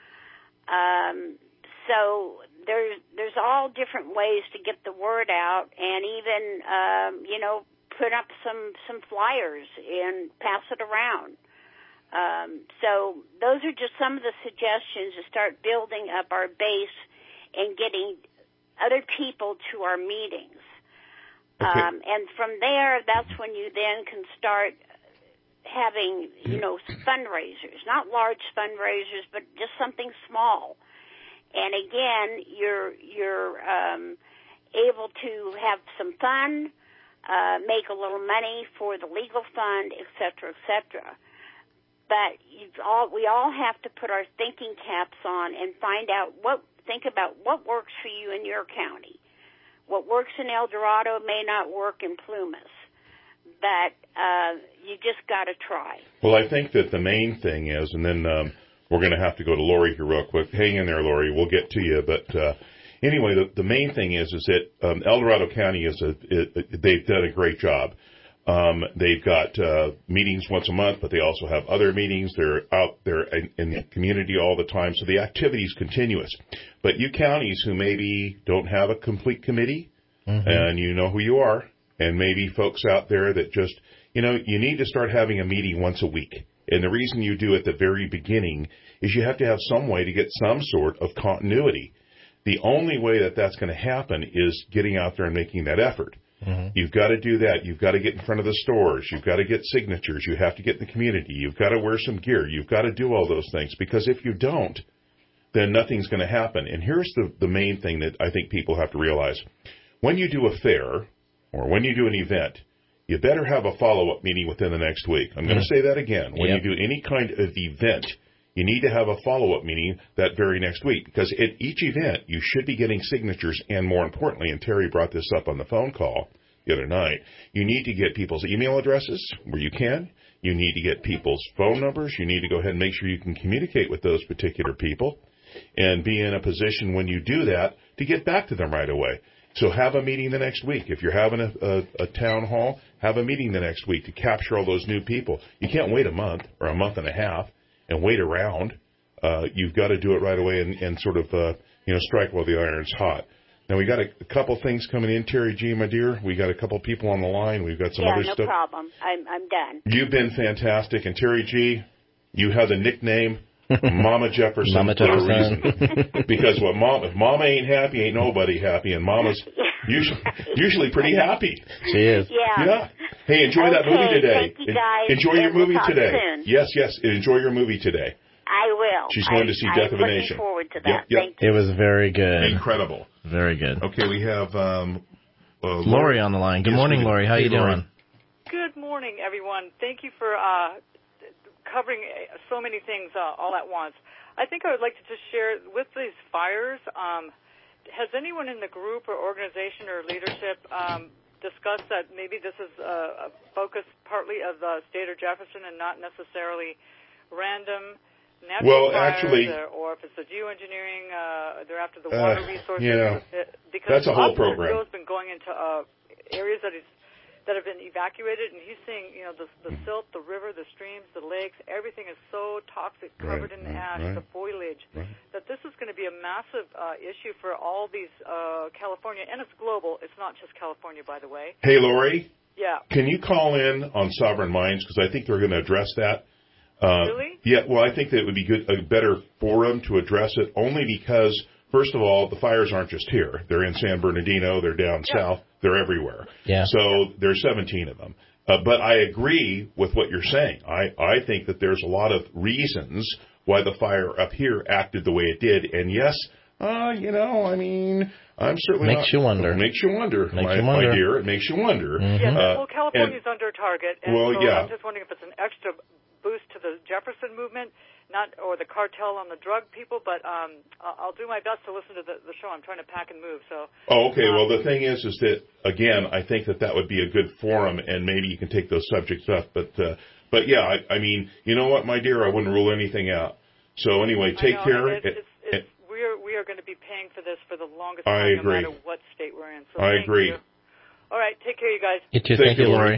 Um, so there's there's all different ways to get the word out, and even um, you know put up some some flyers and pass it around. Um, so those are just some of the suggestions to start building up our base and getting other people to our meetings. Okay. Um, and from there, that's when you then can start having you know fundraisers, not large fundraisers, but just something small. And again, you're you're um, able to have some fun, uh, make a little money for the legal fund, et cetera, et cetera. But you've all, we all have to put our thinking caps on and find out what think about what works for you in your county. What works in El Dorado may not work in Plumas, but uh, you just got to try. Well, I think that the main thing is, and then. Um, We're going to have to go to Lori here real quick. Hang in there, Lori. We'll get to you. But uh, anyway, the, the main thing is is that um, El Dorado County is a it, it, they've done a great job. Um, they've got uh, meetings once a month, but they also have other meetings. They're out there in, in the community all the time, so the activity is continuous. But you counties who maybe don't have a complete committee, mm-hmm. and you know who you are, and maybe folks out there that just, you know, you need to start having a meeting once a week. And the reason you do at the very beginning is you have to have some way to get some sort of continuity. The only way that that's going to happen is getting out there and making that effort. Mm-hmm. You've got to do that. You've got to get in front of the stores. You've got to get signatures. You have to get in the community. You've got to wear some gear. You've got to do all those things, because if you don't, then nothing's going to happen. And here's the, the main thing that I think people have to realize. When you do a fair or when you do an event, you better have a follow-up meeting within the next week. I'm going to say that again. When yep. you do any kind of event, you need to have a follow-up meeting that very next week, because at each event, you should be getting signatures, and more importantly, and Terry brought this up on the phone call the other night, you need to get people's email addresses where you can. You need to get people's phone numbers. You need to go ahead and make sure you can communicate with those particular people and be in a position when you do that to get back to them right away. So have a meeting the next week. If you're having a, a, a town hall, have a meeting the next week to capture all those new people. You can't wait a month or a month and a half and wait around. Uh, you've got to do it right away and, and sort of, uh, you know, strike while the iron's hot. Now, we got a, a couple things coming in, Terry G., my dear. We got a couple people on the line. We've got some yeah, other no stuff. Yeah, no problem. I'm, I'm done. You've been fantastic. And Terry G., you have the nickname Mama Jefferson Mama for Jefferson. a reason. Because what mom, if Mama ain't happy, ain't nobody happy. And Mama's usually, usually pretty happy. She is. Yeah. Yeah. Hey, enjoy okay, that movie today. Thank you guys. Enjoy your and we'll movie talk today. Soon. Yes, yes. Enjoy your movie today. I will. She's going I, to see I'm Death of a looking Nation. forward to that. Yep, yep. Thank you. It was very good. Incredible. Very good. Okay, we have um, uh, Lori. Lori on the line. Good yes, morning, Lori. How hey, you Lori. doing? Good morning, everyone. Thank you for uh, covering so many things uh, all at once. I think I would like to just share with these fires, um, has anyone in the group or organization or leadership um, discussed that maybe this is a, a focus partly of the state of Jefferson and not necessarily random natural well, fires, actually, or, or if it's the geoengineering, uh, they're after the water uh, resources. Yeah, because that's a whole program. Has been going into uh, areas that is that have been evacuated, and he's saying, you know, the, the silt, the river, the streams, the lakes, everything is so toxic, covered right, in right, ash, right. the foliage, right. that this is going to be a massive uh, issue for all these uh, California, and it's global. It's not just California, by the way. Hey, Lori. Yeah. Can you call in on Sovereign Minds, because I think they're going to address that. Uh, really? Yeah, well, I think that it would be good, a better forum to address it, only because, first of all, the fires aren't just here. They're in San Bernardino. They're down yeah. south. They're everywhere. Yeah. So there's seventeen of them. Uh, but I agree with what you're saying. I, I think that there's a lot of reasons why the fire up here acted the way it did. And yes, uh, you know, I mean, I'm certainly Makes not, you wonder. Makes you wonder, Makes my, you wonder. my dear. It makes you wonder. Mm-hmm. Yes, Uh, well, California's and, under target, and well, so yeah. I'm just wondering if it's an extra boost to the Jefferson movement, not or the cartel on the drug people, but um, I'll do my best to listen to the, the show. I'm trying to pack and move. So. Oh, okay. Um, well, the thing is, is that again, I think that that would be a good forum, and maybe you can take those subjects up. But, uh, but yeah, I, I mean, you know what, my dear, I wouldn't rule anything out. So anyway, take I know, care. It's, it's, it's, we are we are going to be paying for this for the longest I time, agree. no matter what state we're in. So I thank agree. You. All right, take care, you guys. You too. Thank Thank you, you, Lori. Lori.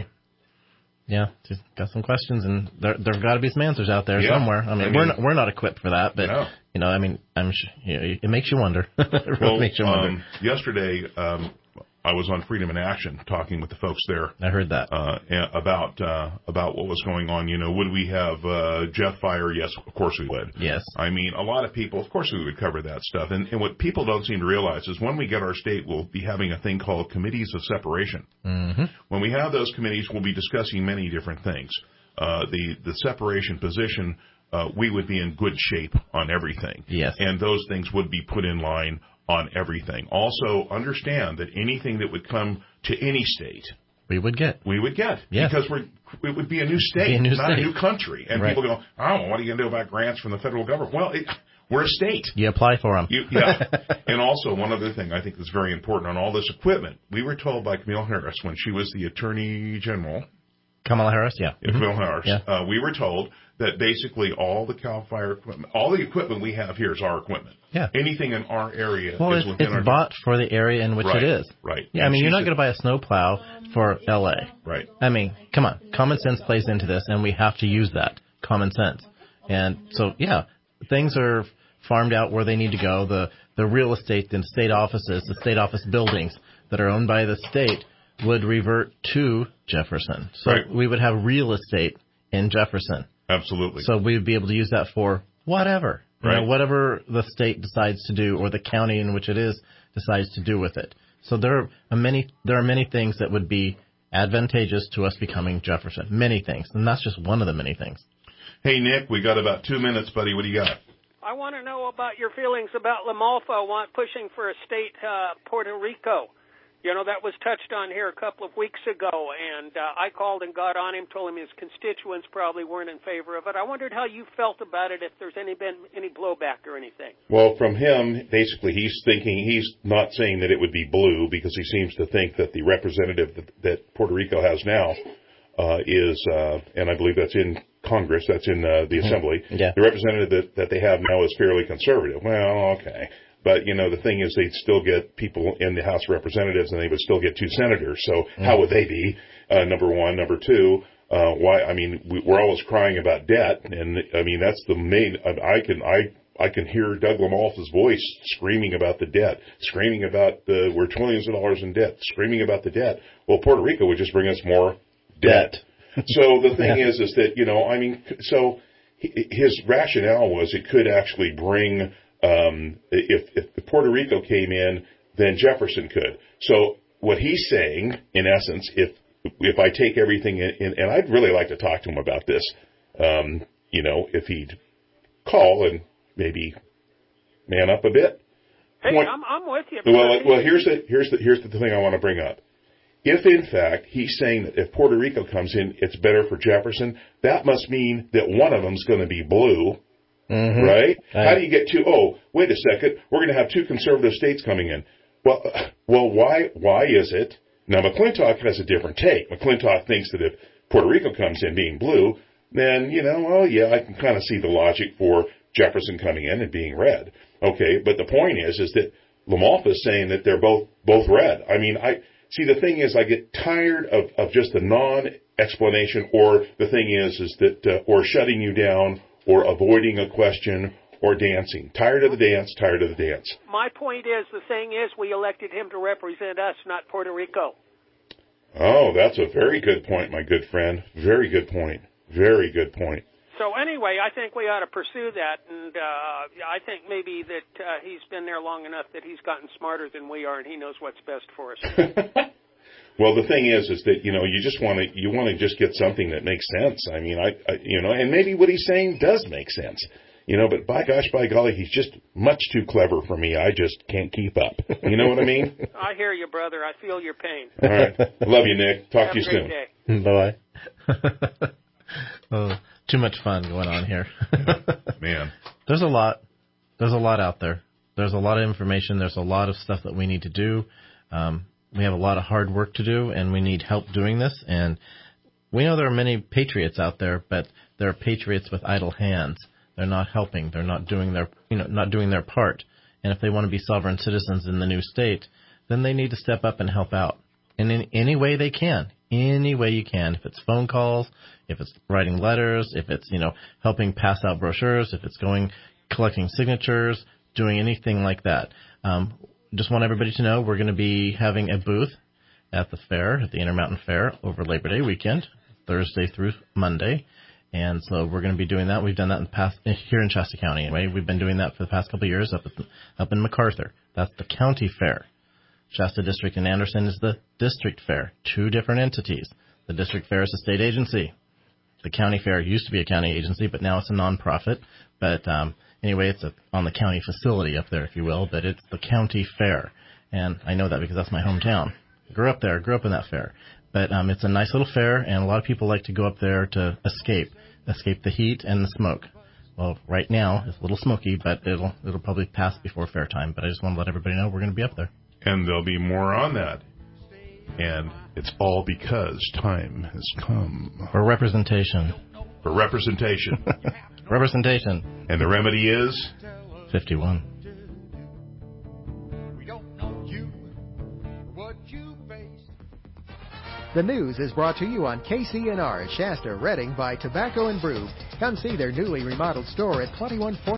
Yeah, just got some questions, and there there've got to be some answers out there Yeah. somewhere. I mean, I mean, we're not, we're not equipped for that, but no. you know, I mean, I'm sh- you know, it makes you wonder. it really Well, makes you wonder. um, yesterday, um, I was on Freedom in Action talking with the folks there. I heard that. Uh, about, uh, about what was going on. You know, would we have, uh, Jeff fire? Yes, of course we would. Yes. I mean, a lot of people, of course we would cover that stuff. And, and what people don't seem to realize is when we get our state, we'll be having a thing called committees of separation. Mm-hmm. When we have those committees, we'll be discussing many different things. Uh, the, the separation position, uh, we would be in good shape on everything. Yes. And those things would be put in line on everything. Also, understand that anything that would come to any state, we would get. We would get. Yes. Because we're, it would be a new state, Be a new not state. a new country. And Right. people go, oh, what are you going to do about grants from the federal government? Well, it, we're a state. You apply for them. You, yeah. And also, one other thing I think that's very important on all this equipment, we were told by Camille Harris when she was the Attorney General, Kamala Harris, yeah. Yeah, Camille Harris. Yeah. Uh, we were told that basically all the CAL FIRE equipment, all the equipment we have here is our equipment. Yeah. Anything in our area Well, is it's, within it's our... bought for the area in which Right, it is. right. Yeah, I And mean, you're she's not a- going to buy a snowplow for L A. Right. I mean, come on. Common sense plays into this, and we have to use that. Common sense. And so, yeah, things are farmed out where they need to go. The, the real estate and state offices, the state office buildings that are owned by the state would revert to Jefferson. So right. we would have real estate in Jefferson. Absolutely. So we would be able to use that for whatever. You right. know, whatever the state decides to do or the county in which it is decides to do with it. So there are many there are many things that would be advantageous to us becoming Jefferson. Many things. And that's just one of the many things. Hey, Nick, we got about two minutes, buddy. What do you got? I want to know about your feelings about LaMalfa want pushing for a state uh, Puerto Rico. You know, that was touched on here a couple of weeks ago, and uh, I called and got on him, told him his constituents probably weren't in favor of it. I wondered how you felt about it, if there's any been any blowback or anything. Well, from him, basically, he's thinking, he's not saying that it would be blue, because he seems to think that the representative that, that Puerto Rico has now uh, is, uh, and I believe that's in Congress, that's in uh, the Assembly, yeah. the representative that, that they have now is fairly conservative. Well, okay. But, you know, the thing is they'd still get people in the House of Representatives and they would still get two senators. So mm. how would they be? Uh, number one. Number two, uh, why, I mean, we, we're always crying about debt. And, I mean, that's the main, I, I can, I, I can hear Doug LaMalfa's voice screaming about the debt, screaming about the, we're trillions of dollars in debt, screaming about the debt. Well, Puerto Rico would just bring us more debt. So the thing yeah. is, is that, you know, I mean, so his rationale was it could actually bring, Um, if, if Puerto Rico came in, then Jefferson could. So what he's saying, in essence, if if I take everything in, in and I'd really like to talk to him about this, um, you know, if he'd call and maybe man up a bit. Hey, Point, I'm, I'm with you. Well, well, here's the here's the here's the thing I want to bring up. If, in fact, he's saying that if Puerto Rico comes in, it's better for Jefferson, that must mean that one of them's going to be blue. Mm-hmm. Right? right? How do you get two? Oh, wait a second. We're going to have two conservative states coming in. Well, well, why? Why is it? Now, McClintock has a different take. McClintock thinks that if Puerto Rico comes in being blue, then you know, oh yeah, I can kind of see the logic for Jefferson coming in and being red. Okay, but the point is, is that LaMalfa is saying that they're both both red. I mean, I see. The thing is, I get tired of of just the non-explanation, or the thing is, is that uh, or shutting you down, or avoiding a question, or dancing. Tired of the dance, tired of the dance. My point is, the thing is, we elected him to represent us, not Puerto Rico. Oh, that's a very good point, my good friend. Very good point. Very good point. So anyway, I think we ought to pursue that, and uh, I think maybe that uh, he's been there long enough that he's gotten smarter than we are, and he knows what's best for us. Well, the thing is, is that, you know, you just want to, you want to just get something that makes sense. I mean, I, I, you know, and maybe what he's saying does make sense, you know, but by gosh, by golly, he's just much too clever for me. I just can't keep up. You know what I mean? I hear you, brother. I feel your pain. All right. Love you, Nick. Talk Have to you a great soon. Day. Bye. Oh, too much fun going on here. Man. There's a lot. There's a lot out there. There's a lot of information. There's a lot of stuff that we need to do. Um, We have a lot of hard work to do, and we need help doing this. And we know there are many patriots out there, but they're patriots with idle hands. They're not helping. They're not doing their, you know, not doing their part. And if they want to be sovereign citizens in the new state, then they need to step up and help out in any, any way they can. Any way you can. If it's phone calls, if it's writing letters, if it's, you know, helping pass out brochures, if it's going collecting signatures, doing anything like that. Um, Just want everybody to know we're going to be having a booth at the fair, at the Intermountain Fair, over Labor Day weekend, Thursday through Monday. And so we're going to be doing that. We've done that in the past, here in Shasta County anyway. We've been doing that for the past couple of years up, at, up in MacArthur. That's the county fair. Shasta District in Anderson is the district fair, two different entities. The district fair is a state agency. The county fair used to be a county agency, but now it's a nonprofit. But um, anyway, it's a, on the county facility up there, if you will, but it's the county fair. And I know that because that's my hometown. Grew up there, grew up in that fair. But um, it's a nice little fair, and a lot of people like to go up there to escape, escape the heat and the smoke. Well, right now, it's a little smoky, but it'll it'll probably pass before fair time. But I just want to let everybody know we're going to be up there. And there'll be more on that. And it's all because time has come. For representation. For representation. Representation. And the remedy is? fifty-one. The news is brought to you on K C N R Shasta Redding by Tobacco and Brew. Come see their newly remodeled store at twenty-one forty